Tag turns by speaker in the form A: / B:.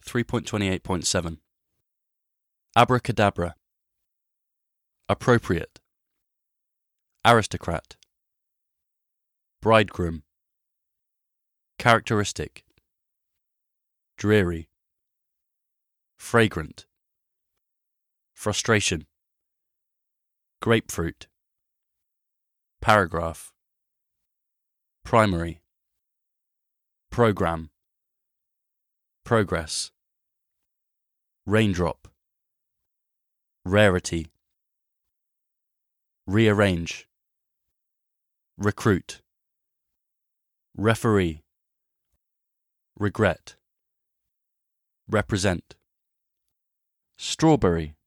A: 3.28.7. Abracadabra. Appropriate. Aristocrat. Bridegroom. Characteristic. Dreary. Fragrant. Frustration. Grapefruit. Paragraph. Primary. Program. Progress. Raindrop. Rarity. Rearrange. Recruit. Referee. Regret. Represent. Strawberry.